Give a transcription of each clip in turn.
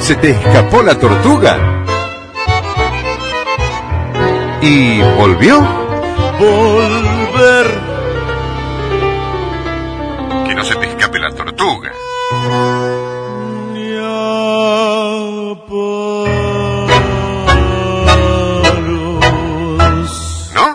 ¿Se te escapó la tortuga? ¿Y volvió? Volver. Que no se te escape la tortuga. ¿No?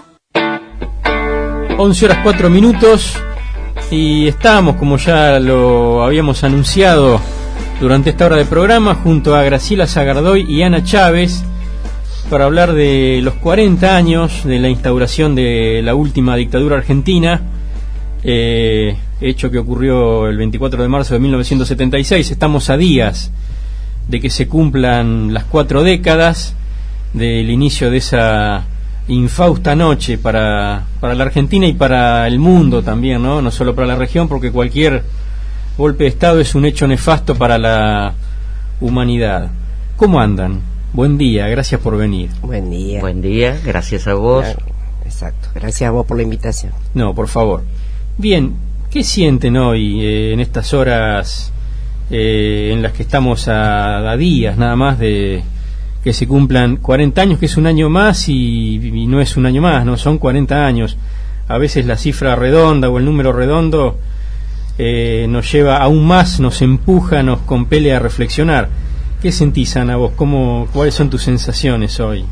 11:04 y estamos, como ya lo habíamos anunciado durante esta hora de programa, junto a Graciela Zagardoy y Ana Chávez para hablar de los 40 años de la instauración de la última dictadura argentina, hecho que ocurrió el 24 de marzo de 1976. Estamos a días de que se cumplan las 4 décadas del inicio de esa infausta noche para la Argentina y para el mundo también, no solo para la región, porque cualquier golpe de Estado es un hecho nefasto para la humanidad. ¿Cómo andan? Buen día, gracias por venir. Buen día. Buen día, gracias a vos. Exacto, gracias a vos por la invitación. No, por favor. Bien, ¿qué sienten hoy en estas horas en las que estamos a días nada más de que se cumplan 40 años, que es un año más y no es un año más, no son 40 años? A veces la cifra redonda o el número redondo nos lleva aún más, nos empuja, nos compele a reflexionar. ¿Qué sentís, Ana, vos? ¿Cuáles son tus sensaciones hoy?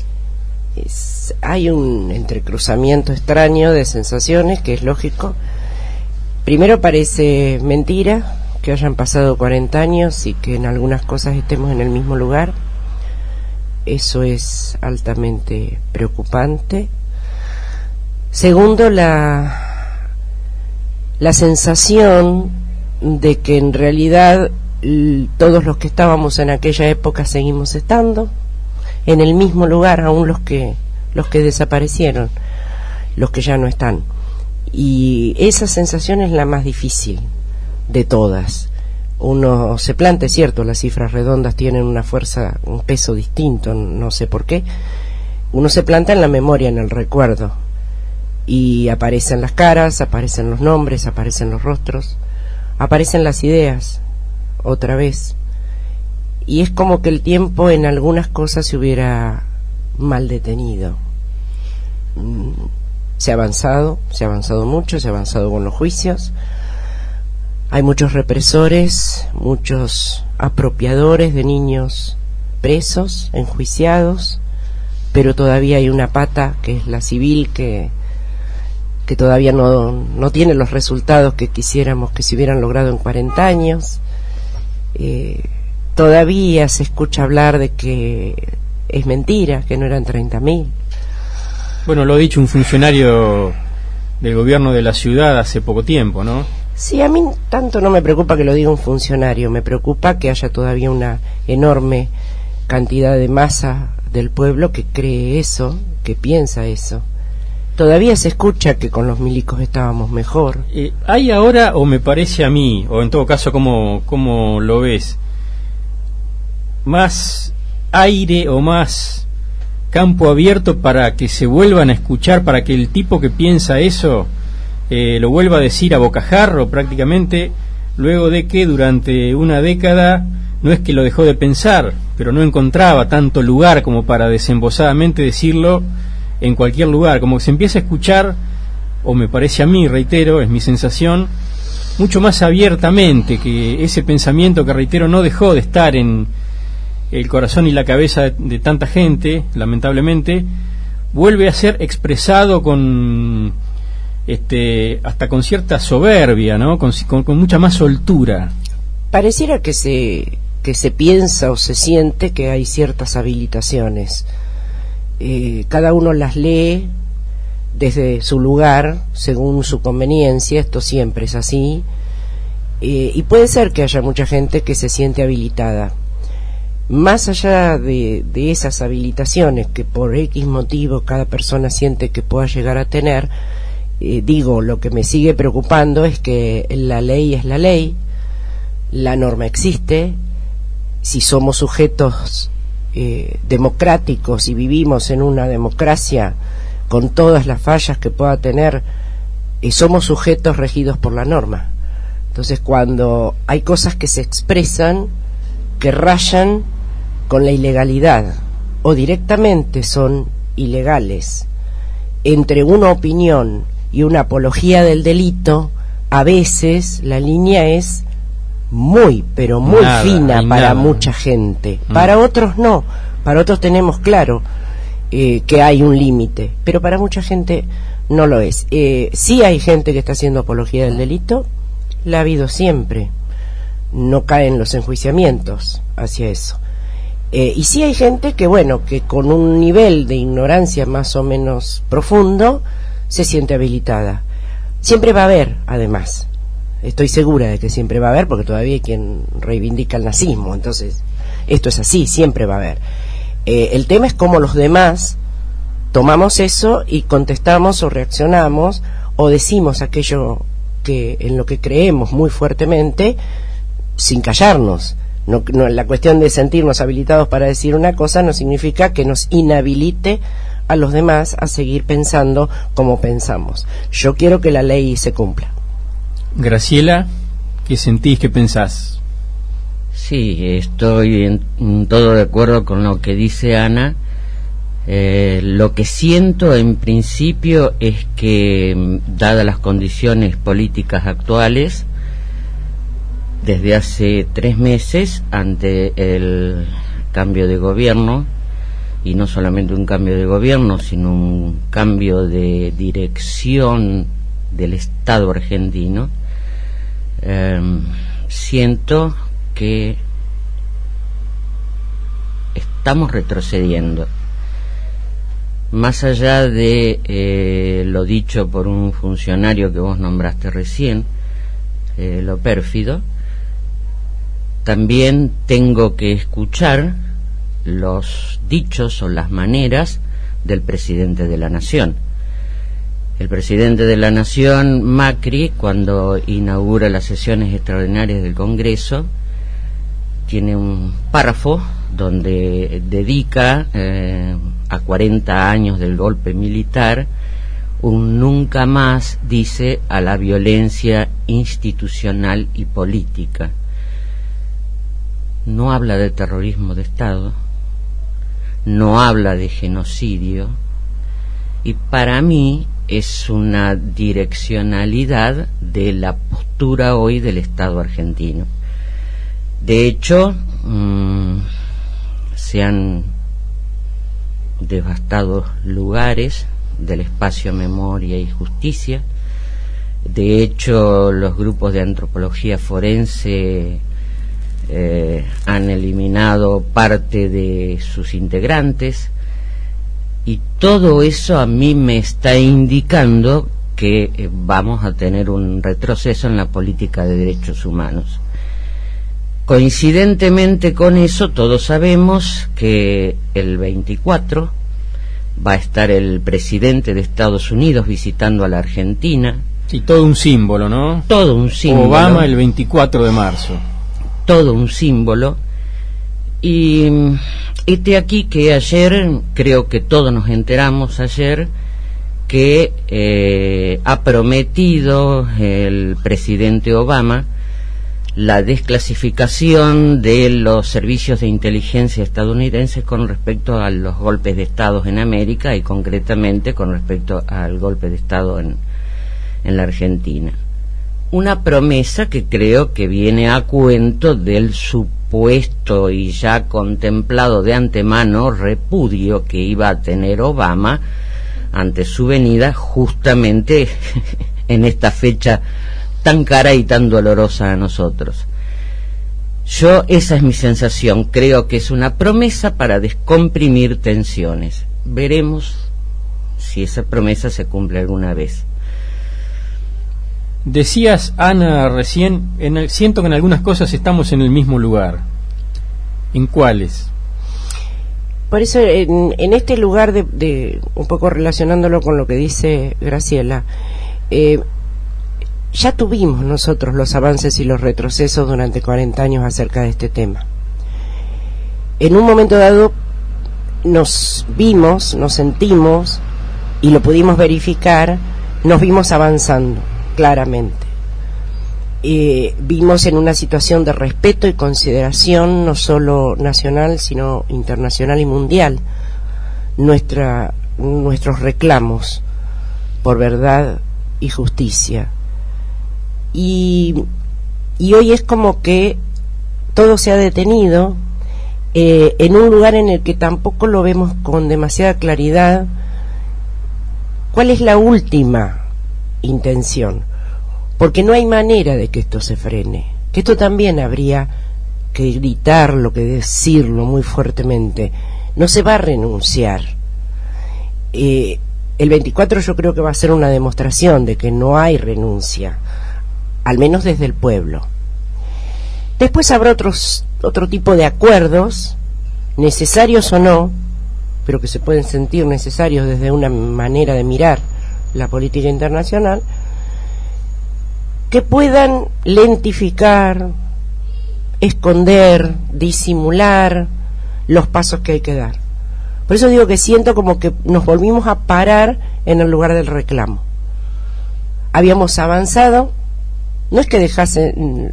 Hay un entrecruzamiento extraño de sensaciones, que es lógico. Primero, parece mentira que hayan pasado 40 años y que en algunas cosas estemos en el mismo lugar. Eso es altamente preocupante. Segundo, la sensación de que en realidad todos los que estábamos en aquella época seguimos estando en el mismo lugar, aún los que desaparecieron, los que ya no están. Y esa sensación es la más difícil de todas. Uno se plantea, es cierto, las cifras redondas tienen una fuerza, un peso distinto, no sé por qué. Uno se planta en la memoria, en el recuerdo, y aparecen las caras, aparecen los nombres, aparecen los rostros, aparecen las ideas otra vez, y es como que el tiempo en algunas cosas se hubiera mal detenido. Se ha avanzado mucho, se ha avanzado con los juicios. Hay muchos represores, muchos apropiadores de niños presos, enjuiciados, pero todavía hay una pata, que es la civil, que todavía no tiene los resultados que quisiéramos que se hubieran logrado en 40 años. Todavía se escucha hablar de que es mentira, que no eran 30.000. Bueno, lo ha dicho un funcionario del gobierno de la ciudad hace poco tiempo, ¿no? Sí, a mí tanto no me preocupa que lo diga un funcionario, me preocupa que haya todavía una enorme cantidad de masa del pueblo que cree eso, que piensa eso. Todavía se escucha que con los milicos estábamos mejor. ¿Hay ahora, o me parece a mí, o en todo caso, cómo lo ves, más aire o más campo abierto para que se vuelvan a escuchar, para que el tipo que piensa eso lo vuelva a decir a bocajarro prácticamente, luego de que durante una década no es que lo dejó de pensar, pero no encontraba tanto lugar como para desembosadamente decirlo en cualquier lugar, como que se empieza a escuchar, o me parece a mí, reitero, es mi sensación, mucho más abiertamente, que ese pensamiento que, reitero, no dejó de estar en el corazón y la cabeza de tanta gente, lamentablemente, vuelve a ser expresado con hasta con cierta soberbia, ¿no? Con mucha más soltura. Pareciera que se piensa o se siente que hay ciertas habilitaciones. Cada uno las lee desde su lugar, según su conveniencia. Esto siempre es así, y puede ser que haya mucha gente que se siente habilitada. Más allá de esas habilitaciones que por X motivo cada persona siente que pueda llegar a tener, lo que me sigue preocupando es que la ley es la ley, la norma existe. Si somos sujetos democráticos y vivimos en una democracia con todas las fallas que pueda tener, somos sujetos regidos por la norma. Entonces, cuando hay cosas que se expresan, que rayan con la ilegalidad o directamente son ilegales. Entre una opinión y una apología del delito, a veces la línea es muy, pero muy fina para mucha gente. Para otros no, para otros tenemos claro que hay un límite, pero para mucha gente no lo es. Sí hay gente que está haciendo apología del delito, la ha habido siempre, no caen los enjuiciamientos hacia eso. Y sí hay gente que, bueno, que con un nivel de ignorancia más o menos profundo se siente habilitada. Siempre va a haber, además, estoy segura de que siempre va a haber, porque todavía hay quien reivindica el nazismo, entonces esto es así, siempre va a haber. El tema es cómo los demás tomamos eso y contestamos o reaccionamos o decimos aquello que en lo que creemos muy fuertemente sin callarnos. No, la cuestión de sentirnos habilitados para decir una cosa no significa que nos inhabilite a los demás a seguir pensando como pensamos. Yo quiero que la ley se cumpla. Graciela, ¿qué sentís, qué pensás? Sí, estoy en todo de acuerdo con lo que dice Ana. Lo que siento en principio es que, dadas las condiciones políticas actuales, desde hace 3 meses, ante el cambio de gobierno, y no solamente un cambio de gobierno, sino un cambio de dirección del Estado argentino, siento que estamos retrocediendo. Más allá de lo dicho por un funcionario que vos nombraste recién, lo pérfido, también tengo que escuchar los dichos o las maneras del presidente de la Nación. El presidente de la Nación, Macri, cuando inaugura las sesiones extraordinarias del Congreso, tiene un párrafo donde dedica a 40 años del golpe militar un nunca más, dice, a la violencia institucional y política. No habla de terrorismo de Estado, no habla de genocidio, y para mí es una direccionalidad de la postura hoy del Estado argentino. De hecho, se han devastado lugares del espacio Memoria y Justicia. De hecho, los grupos de antropología forense han eliminado parte de sus integrantes, y todo eso a mí me está indicando que vamos a tener un retroceso en la política de derechos humanos. Coincidentemente con eso, todos sabemos que el 24 va a estar el presidente de Estados Unidos visitando a la Argentina. Sí, todo un símbolo, ¿no? Todo un símbolo. Obama el 24 de marzo. Todo un símbolo. Y aquí que ayer, creo que todos nos enteramos ayer, que ha prometido el presidente Obama la desclasificación de los servicios de inteligencia estadounidenses con respecto a los golpes de Estado en América, y concretamente con respecto al golpe de Estado en la Argentina. Una promesa que creo que viene a cuento del supuesto y ya contemplado de antemano repudio que iba a tener Obama ante su venida justamente en esta fecha tan cara y tan dolorosa a nosotros. Esa es mi sensación. Creo que es una promesa para descomprimir tensiones. Veremos si esa promesa se cumple alguna vez. Decías, Ana, recién, siento que en algunas cosas estamos en el mismo lugar. ¿En cuáles? Por eso, en este lugar de un poco relacionándolo con lo que dice Graciela, ya tuvimos nosotros los avances y los retrocesos durante 40 años acerca de este tema. En un momento dado nos vimos, nos sentimos, y lo pudimos verificar, nos vimos avanzando claramente. vimos en una situación de respeto y consideración no solo nacional sino internacional y mundial nuestros reclamos por verdad y justicia, y hoy es como que todo se ha detenido en un lugar en el que tampoco lo vemos con demasiada claridad. ¿Cuál es la última intención? Porque no hay manera de que esto se frene, que esto también habría que gritarlo, que decirlo muy fuertemente. No se va a renunciar. El 24 yo creo que va a ser una demostración de que no hay renuncia, al menos desde el pueblo. Después habrá otro tipo de acuerdos, necesarios o no, pero que se pueden sentir necesarios desde una manera de mirar la política internacional, que puedan lentificar, esconder, disimular los pasos que hay que dar. Por eso digo que siento como que nos volvimos a parar en el lugar del reclamo. Habíamos avanzado, no es que dejasen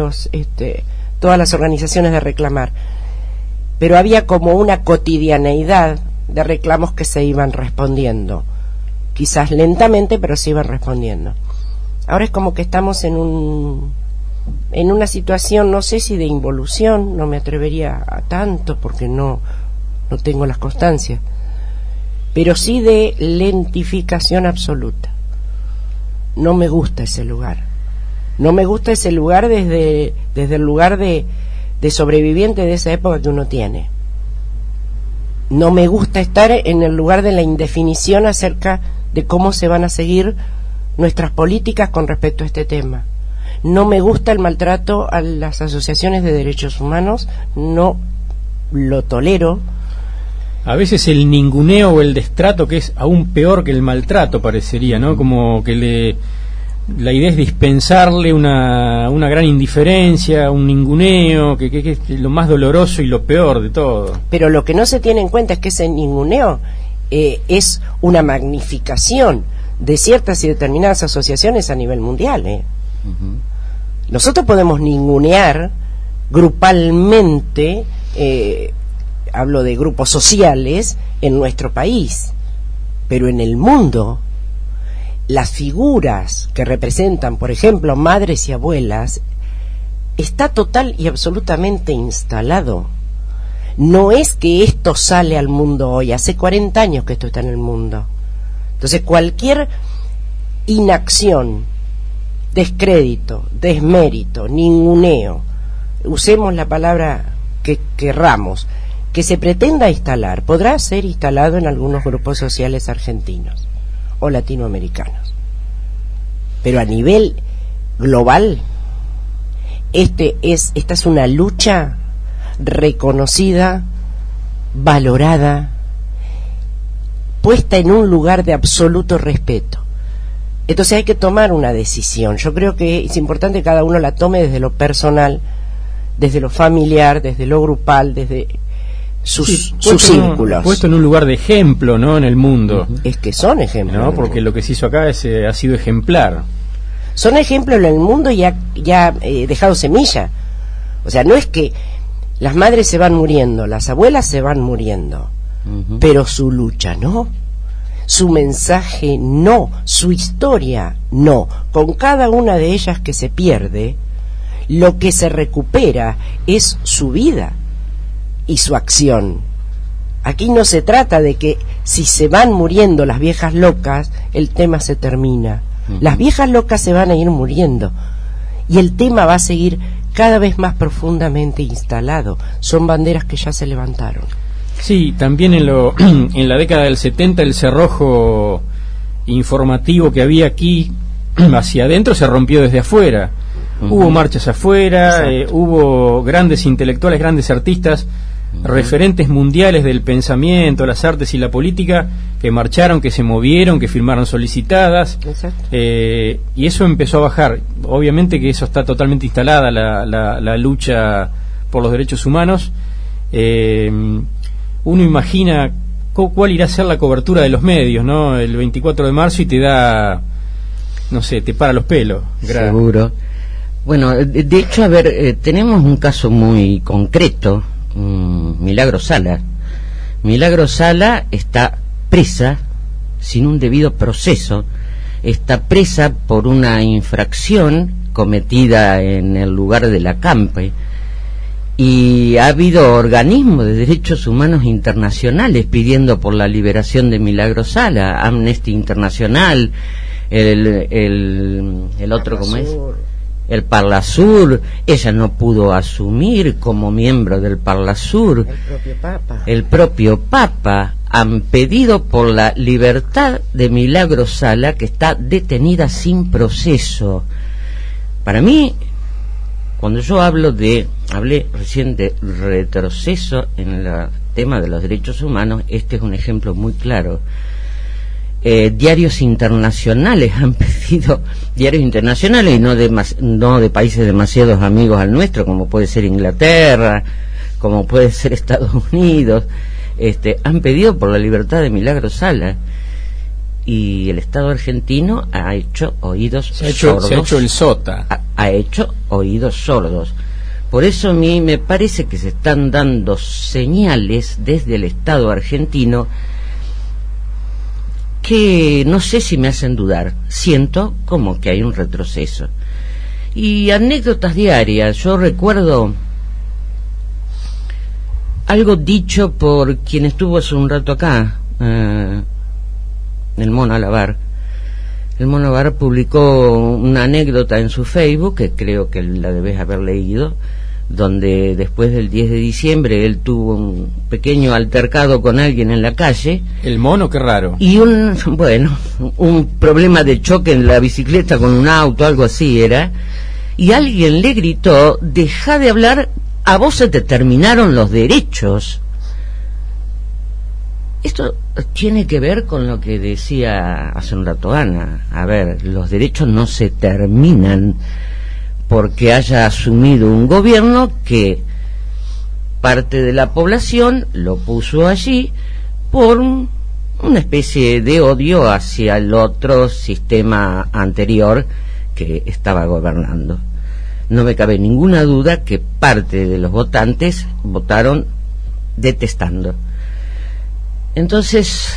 todas las organizaciones de reclamar, pero había como una cotidianeidad de reclamos que se iban respondiendo, quizás lentamente, pero se iban respondiendo. Ahora es como que estamos en una situación, no sé si de involución, no me atrevería a tanto porque no tengo las constancias, pero sí de lentificación absoluta. No me gusta ese lugar. No me gusta ese lugar desde el lugar de sobreviviente de esa época que uno tiene. No me gusta estar en el lugar de la indefinición acerca de cómo se van a seguir nuestras políticas con respecto a este tema. No me gusta el maltrato a las asociaciones de derechos humanos, no lo tolero. A veces el ninguneo o el destrato, que es aún peor que el maltrato, parecería, ¿no? Como que la idea es dispensarle una gran indiferencia, un ninguneo, que es lo más doloroso y lo peor de todo. Pero lo que no se tiene en cuenta es que ese ninguneo es una magnificación de ciertas y determinadas asociaciones a nivel mundial. Nosotros podemos ningunear grupalmente, hablo de grupos sociales, en nuestro país, pero en el mundo las figuras que representan, por ejemplo, madres y abuelas, está total y absolutamente instalado. No es que esto sale al mundo hoy, hace 40 años que esto está en el mundo. Entonces cualquier inacción, descrédito, desmérito, ninguneo, usemos la palabra que querramos, que se pretenda instalar, podrá ser instalado en algunos grupos sociales argentinos o latinoamericanos, pero a nivel global esta es una lucha reconocida, valorada, puesta en un lugar de absoluto respeto. Entonces hay que tomar una decisión. Yo creo que es importante que cada uno la tome desde lo personal, desde lo familiar, desde lo grupal, desde sus círculos. Puesto en un lugar de ejemplo, ¿no? En el mundo. Es que son ejemplos, ¿no? Porque lo que se hizo acá ha sido ejemplar. Son ejemplos en el mundo y ha dejado semilla. O sea, no es que las madres se van muriendo, las abuelas se van muriendo, pero su lucha no, su mensaje no, su historia no. Con cada una de ellas que se pierde, lo que se recupera es su vida y su acción. Aquí no se trata de que si se van muriendo las viejas locas, el tema se termina. Las viejas locas se van a ir muriendo y el tema va a seguir cada vez más profundamente instalado. Son banderas que ya se levantaron. Sí, también en la década del 70 el cerrojo informativo que había aquí hacia adentro se rompió desde afuera. Hubo marchas afuera, hubo grandes intelectuales, grandes artistas, referentes mundiales del pensamiento, las artes y la política, que marcharon, que se movieron, que firmaron solicitadas, y eso empezó a bajar. Obviamente que eso está totalmente instalada, la lucha por los derechos humanos. Uno imagina cuál irá a ser la cobertura de los medios, ¿no? El 24 de marzo y te da, no sé, te para los pelos. Seguro. Bueno, de hecho, a ver, tenemos un caso muy concreto, Milagro Sala. Milagro Sala está presa sin un debido proceso, está presa por una infracción cometida en el lugar de la Campe, y ha habido organismos de derechos humanos internacionales pidiendo por la liberación de Milagro Sala, Amnesty Internacional, el otro, ¿cómo es? El Parlasur. Ella no pudo asumir como miembro del Parlasur. El propio Papa han pedido por la libertad de Milagro Sala, que está detenida sin proceso. Para mí, cuando yo hablé recién de retroceso en el tema de los derechos humanos, este es un ejemplo muy claro. Diarios internacionales han pedido, diarios internacionales y no de países demasiados amigos al nuestro, como puede ser Inglaterra, como puede ser Estados Unidos, han pedido por la libertad de Milagro Sala, y el Estado argentino ha hecho oídos sordos. Se ha hecho el sota. Ha hecho oídos sordos. Por eso a mí me parece que se están dando señales desde el Estado argentino que no sé si me hacen dudar. Siento como que hay un retroceso. Y anécdotas diarias. Yo recuerdo algo dicho por quien estuvo hace un rato acá, el Mono Alabar. El Mono Alabar publicó una anécdota en su Facebook, que creo que la debes haber leído, donde después del 10 de diciembre él tuvo un pequeño altercado con alguien en la calle. El Mono, qué raro. Y un problema de choque en la bicicleta con un auto, algo así era, y alguien le gritó: deja de hablar, a vos se te terminaron los derechos. Esto tiene que ver con lo que decía hace un rato Ana. A ver, los derechos no se terminan porque haya asumido un gobierno que parte de la población lo puso allí por una especie de odio hacia el otro sistema anterior que estaba gobernando. No me cabe ninguna duda que parte de los votantes votaron detestando. Entonces,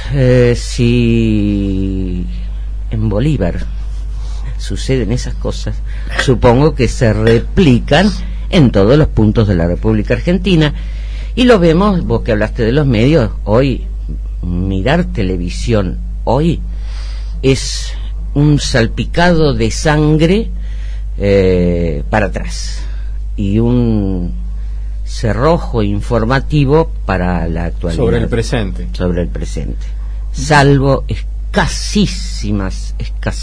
si en Bolívar suceden esas cosas, supongo que se replican en todos los puntos de la República Argentina, y lo vemos, vos que hablaste de los medios, hoy mirar televisión hoy es un salpicado de sangre para atrás y un cerrojo informativo para la actualidad, sobre el presente, salvo escasísimas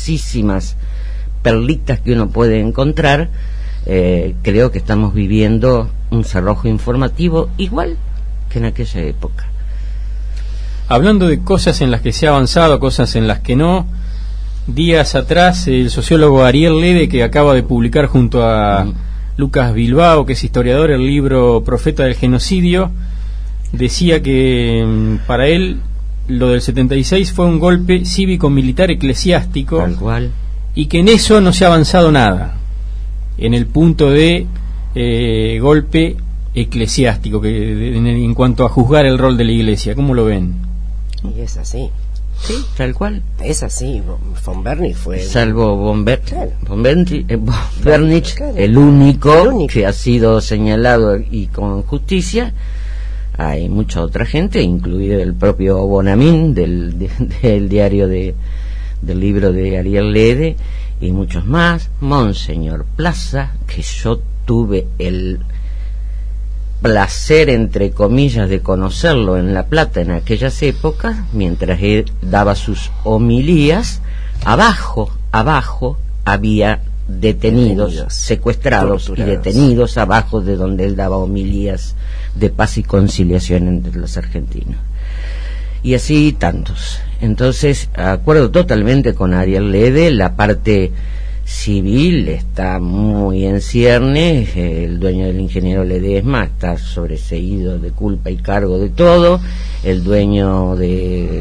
perlitas que uno puede encontrar. Creo que estamos viviendo un cerrojo informativo igual que en aquella época. Hablando de cosas en las que se ha avanzado, cosas en las que no, días atrás el sociólogo Ariel Lede, que acaba de publicar junto a Lucas Bilbao, que es historiador, el libro Profeta del Genocidio, decía que para él lo del 76 fue un golpe cívico-militar eclesiástico, tal cual, y que en eso no se ha avanzado nada, en el punto de golpe eclesiástico, que en cuanto a juzgar el rol de la Iglesia. ¿Cómo lo ven? Y es así. Sí, tal cual. Es así. Von Bernich fue... Salvo von Bernich, claro, el único que ha sido señalado y con justicia. Hay mucha otra gente, incluido el propio Bonamín del diario del libro de Ariel Lede, y muchos más. Monseñor Plaza, que yo tuve el placer, entre comillas, de conocerlo en La Plata en aquellas épocas, mientras él daba sus homilías. Abajo había detenidos, secuestrados, torturados, y detenidos abajo de donde él daba homilías de paz y conciliación entre los argentinos, y así tantos. Entonces, acuerdo totalmente con Ariel Lede. La parte civil está muy en ciernes. El dueño del Ingeniero Ledesma está sobreseído de culpa y cargo de todo. El dueño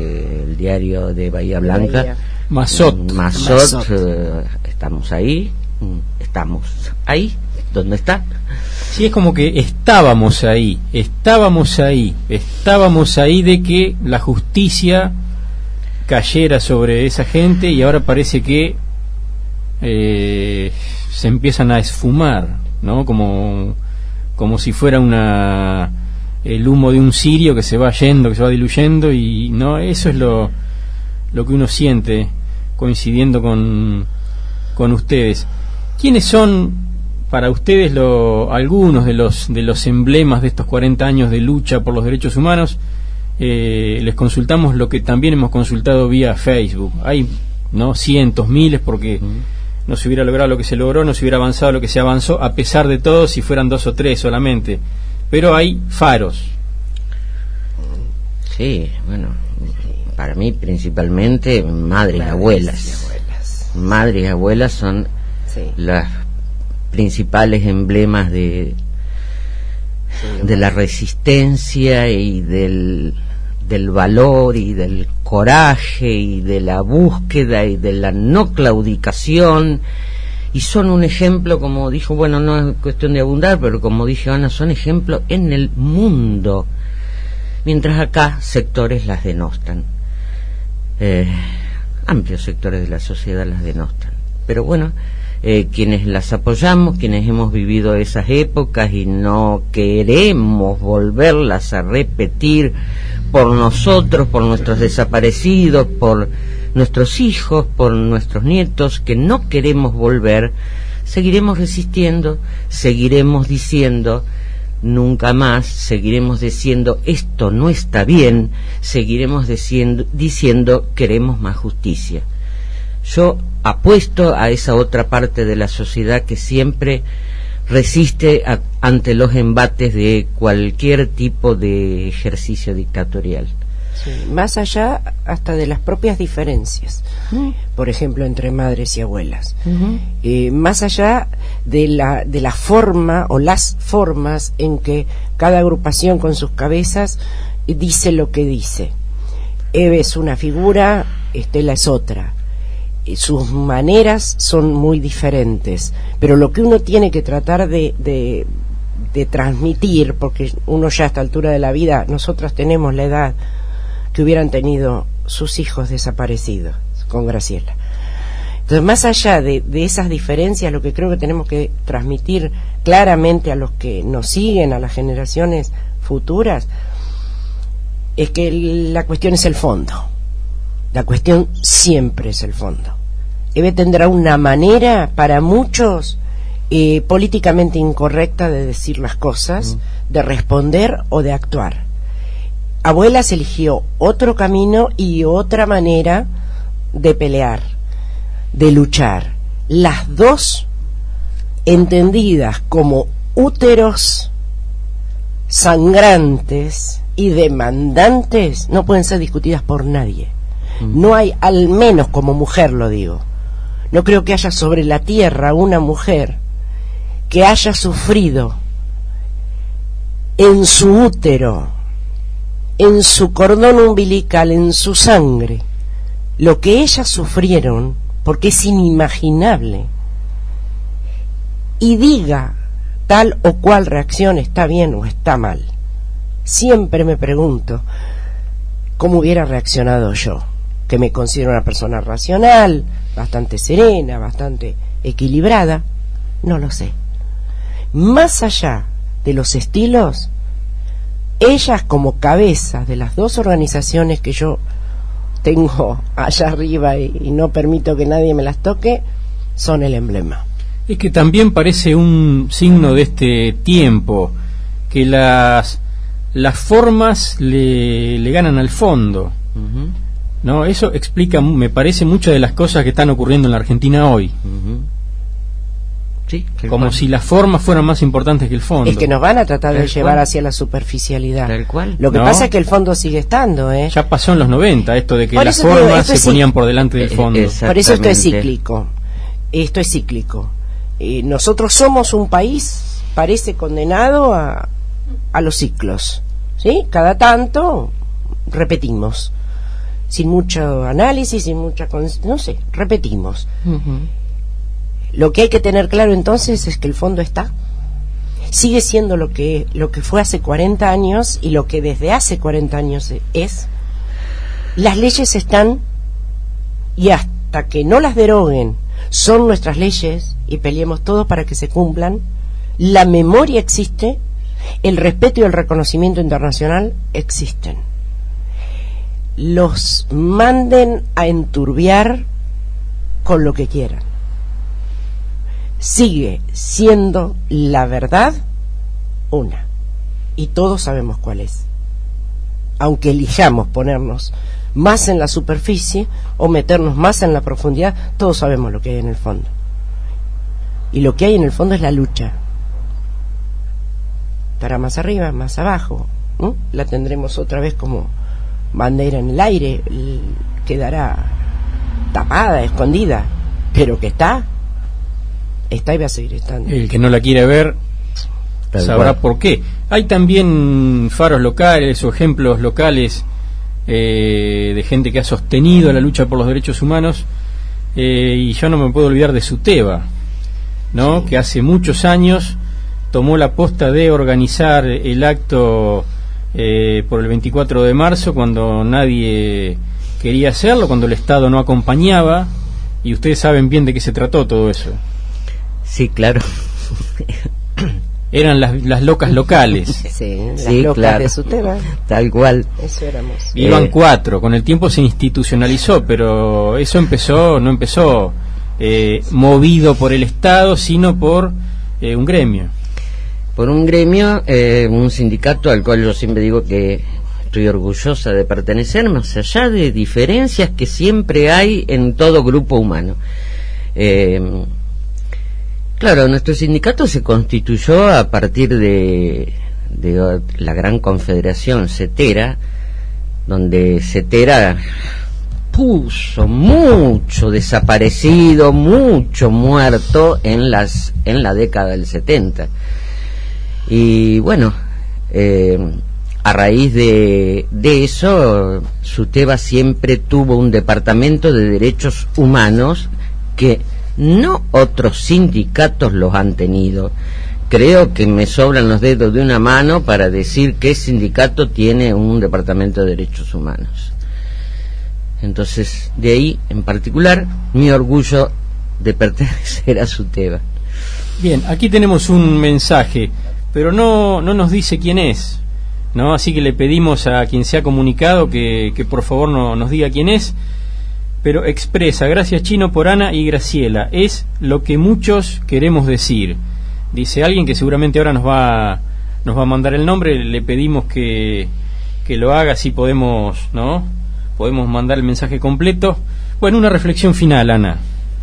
del diario de Bahía Blanca, Mazot, estamos ahí, estamos ahí, donde está. Sí, es como que estábamos ahí de que la justicia cayera sobre esa gente, y ahora parece que se empiezan a esfumar, ¿no? Como si fuera el humo de un cirio que se va yendo, que se va diluyendo, y no, eso es lo que uno siente coincidiendo con ustedes. ¿Quiénes son para ustedes algunos de los emblemas de estos 40 años de lucha por los derechos humanos? Les consultamos lo que también hemos consultado vía Facebook. Hay, ¿no?, cientos, miles, porque no se hubiera logrado lo que se logró, no se hubiera avanzado lo que se avanzó, a pesar de todo, si fueran 2 o 3 solamente. Pero hay faros. Sí, bueno, para mí principalmente madres y abuelas. Madres y abuelas son las principales emblemas de la resistencia y del valor y del coraje y de la búsqueda y de la no claudicación, y son un ejemplo, como dijo, bueno, no es cuestión de abundar, pero como dije Ana, son ejemplos en el mundo, mientras acá sectores las denostan, amplios sectores de la sociedad las denostan. Pero bueno, quienes las apoyamos, quienes hemos vivido esas épocas y no queremos volverlas a repetir, por nosotros, por nuestros desaparecidos, por nuestros hijos, por nuestros nietos, que no queremos volver, seguiremos resistiendo, seguiremos diciendo nunca más, seguiremos diciendo esto no está bien, seguiremos diciendo queremos más justicia. Yo apuesto a esa otra parte de la sociedad que siempre resiste ante los embates de cualquier tipo de ejercicio dictatorial. Sí, más allá hasta de las propias diferencias, por ejemplo, entre madres y abuelas, más allá de la forma o las formas en que cada agrupación con sus cabezas dice lo que dice. Eve es una figura, Estela es otra. Sus maneras son muy diferentes, pero lo que uno tiene que tratar de transmitir, porque uno ya a esta altura de la vida, nosotros tenemos la edad que hubieran tenido sus hijos desaparecidos con Graciela. Entonces, más allá de esas diferencias, lo que creo que tenemos que transmitir claramente a los que nos siguen, a las generaciones futuras, es que la cuestión es el fondo. La cuestión siempre es el fondo. Eve tendrá una manera, para muchos, políticamente incorrecta de decir las cosas, de responder o de actuar. Abuelas eligió otro camino y otra manera de pelear, de luchar. Las dos entendidas como úteros sangrantes y demandantes no pueden ser discutidas por nadie. No hay, al menos como mujer lo digo, no creo que haya sobre la tierra una mujer que haya sufrido en su útero, en su cordón umbilical, en su sangre, lo que ellas sufrieron, porque es inimaginable, y diga tal o cual reacción está bien o está mal. Siempre me pregunto cómo hubiera reaccionado yo, que me considero una persona racional, bastante serena, bastante equilibrada. No lo sé. Más allá de los estilos, ellas como cabezas de las dos organizaciones que yo tengo allá arriba y no permito que nadie me las toque, son el emblema. Es que también parece un signo de este tiempo, que las formas le ganan al fondo. No, eso explica, me parece, muchas de las cosas que están ocurriendo en la Argentina hoy. Sí, como si las formas fueran más importantes que el fondo. Es que nos van a tratar de llevar hacia la superficialidad. Tal cual. Lo que pasa es que el fondo sigue estando, Ya pasó en los 90 esto de que las formas se ponían por delante del fondo. Por eso esto es cíclico. Esto es cíclico. Nosotros somos un país, parece condenado a los ciclos, ¿sí? Cada tanto repetimos, sin mucho análisis, sin mucha no sé, repetimos. Lo que hay que tener claro entonces es que el fondo está. Sigue siendo lo que fue hace 40 años y lo que desde hace 40 años es. Las leyes están y hasta que no las deroguen son nuestras leyes y peleemos todos para que se cumplan. La memoria existe, el respeto y el reconocimiento internacional existen. Los manden a enturbiar con lo que quieran. Sigue siendo la verdad una, y todos sabemos cuál es, aunque elijamos ponernos más en la superficie o meternos más en la profundidad, todos sabemos lo que hay en el fondo, y lo que hay en el fondo es la lucha. Estará más arriba, más abajo, ¿no? La tendremos otra vez como bandera en el aire, quedará tapada, escondida, pero que está y va a seguir estando. El que no la quiere ver sabrá por qué. Hay también faros locales o ejemplos locales de gente que ha sostenido la lucha por los derechos humanos, y yo no me puedo olvidar de Suteba, ¿no? Sí. Que hace muchos años tomó la posta de organizar el acto por el 24 de marzo cuando nadie quería hacerlo, cuando el Estado no acompañaba, y ustedes saben bien de qué se trató todo eso. Sí, claro. Eran las locas locales. Sí, las locas, claro, de Suteba. Tal cual. Eso éramos. Iban 4, con el tiempo se institucionalizó, pero eso no empezó movido por el Estado, sino por un gremio. Por un gremio, un sindicato al cual yo siempre digo que estoy orgullosa de pertenecer, más allá de diferencias que siempre hay en todo grupo humano. Claro, nuestro sindicato se constituyó a partir de la gran confederación CETERA, donde CETERA puso mucho desaparecido, mucho muerto en la década del 70. Y bueno, a raíz de eso, Suteba siempre tuvo un departamento de derechos humanos que no otros sindicatos los han tenido. Creo que me sobran los dedos de una mano para decir qué sindicato tiene un departamento de derechos humanos. Entonces, de ahí, en particular, mi orgullo de pertenecer a Suteba. Bien, aquí tenemos un mensaje, pero no nos dice quién es, ¿no? Así que le pedimos a quien se ha comunicado que por favor nos diga quién es. Pero expresa: gracias Chino por Ana y Graciela, es lo que muchos queremos decir. Dice alguien que seguramente ahora nos va a mandar el nombre. Le pedimos que lo haga, así podemos mandar el mensaje completo. Bueno, una reflexión final, Ana.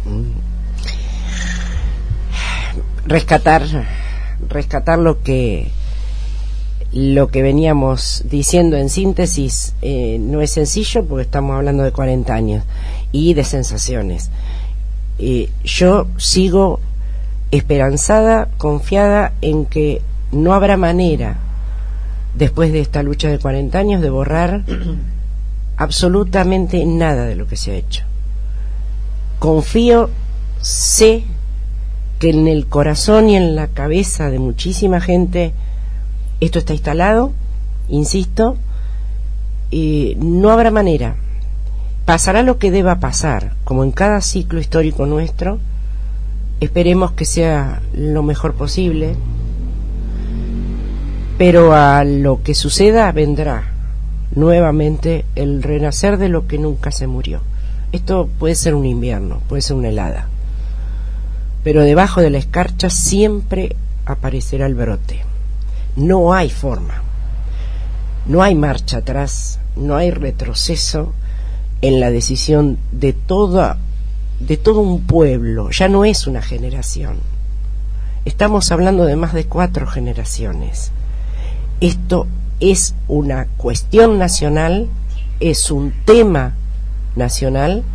Rescatar lo que veníamos diciendo en síntesis. No es sencillo porque estamos hablando de 40 años y de sensaciones. Yo sigo esperanzada, confiada en que no habrá manera, después de esta lucha de 40 años, de borrar absolutamente nada de lo que se ha hecho. Confío, sé que en el corazón y en la cabeza de muchísima gente esto está instalado, insisto, y no habrá manera. Pasará lo que deba pasar, como en cada ciclo histórico nuestro. Esperemos que sea lo mejor posible, pero a lo que suceda vendrá nuevamente el renacer de lo que nunca se murió. Esto puede ser un invierno, puede ser una helada, pero debajo de la escarcha siempre aparecerá el brote. No hay forma, no hay marcha atrás, no hay retroceso en la decisión de todo un pueblo. Ya no es una generación, estamos hablando de más de 4 generaciones. Esto es una cuestión nacional, es un tema nacional,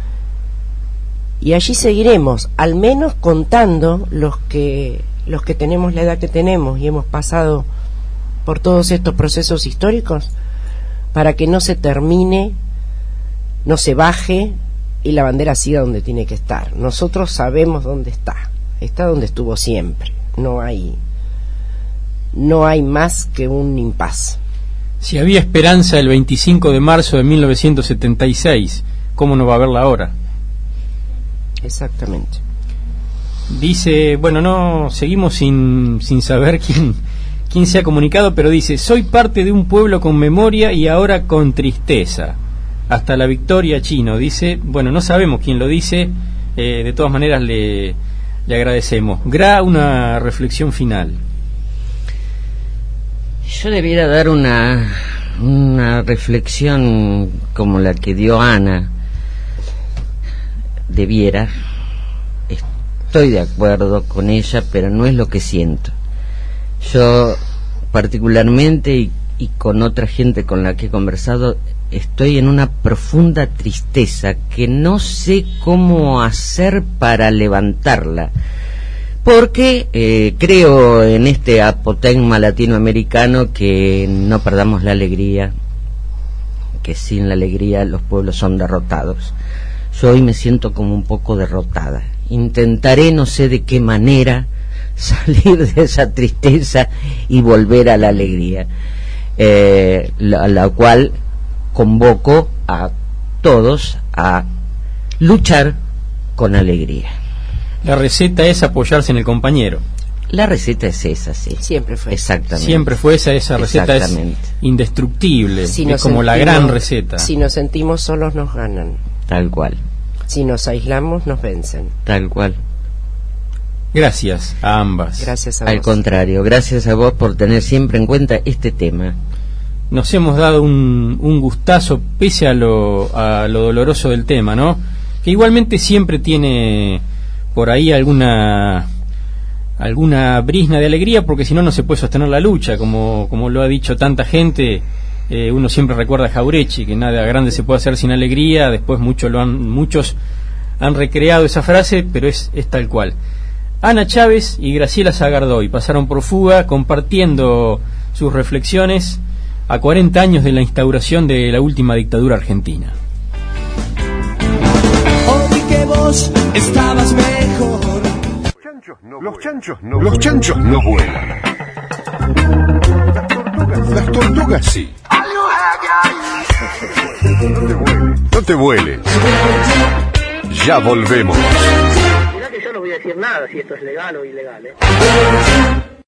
y allí seguiremos, al menos contando los que tenemos la edad que tenemos y hemos pasado por todos estos procesos históricos, para que no se termine, no se baje y la bandera siga donde tiene que estar. Nosotros sabemos dónde está donde estuvo siempre. No hay más que un impas. Si había esperanza el 25 de marzo de 1976, ¿cómo no va a haberla ahora? Exactamente. Dice, bueno, no seguimos sin saber quién se ha comunicado, pero dice: soy parte de un pueblo con memoria y ahora con tristeza. Hasta la victoria, Chino. Dice, bueno, no sabemos quién lo dice, de todas maneras le agradecemos. Gra, una reflexión final. Yo debiera dar una reflexión como la que dio Ana. Debiera. Estoy de acuerdo con ella, pero no es lo que siento. Yo particularmente y con otra gente con la que he conversado, estoy en una profunda tristeza que no sé cómo hacer para levantarla, porque creo en este apotegma latinoamericano que no perdamos la alegría, que sin la alegría los pueblos son derrotados. Yo hoy me siento como un poco derrotada. Intentaré, no sé de qué manera, salir de esa tristeza y volver a la alegría, la cual convoco a todos a luchar con alegría. La receta es apoyarse en el compañero. La receta es esa, sí. Siempre fue. Exactamente. Siempre fue esa receta, es indestructible, es como la gran receta. Si nos sentimos solos nos ganan. Tal cual. Si nos aislamos nos vencen. Tal cual. Gracias a ambas. Gracias a vos. Al contrario, gracias a vos por tener siempre en cuenta este tema. Nos hemos dado un gustazo pese a lo doloroso del tema, ¿no? Que igualmente siempre tiene por ahí alguna brizna de alegría, porque si no, no se puede sostener la lucha, como lo ha dicho tanta gente. Uno siempre recuerda a Jaurechi, que nada grande se puede hacer sin alegría. Después muchos han recreado esa frase, pero es tal cual. Ana Chávez y Graciela Zagardoy pasaron por Fuga compartiendo sus reflexiones a 40 años de la instauración de la última dictadura argentina. Oí que vos estabas mejor. Los chanchos no vuelan. Las tortugas sí. No te vueles. Ya volvemos. Mirá que yo no voy a decir nada si esto es legal o ilegal,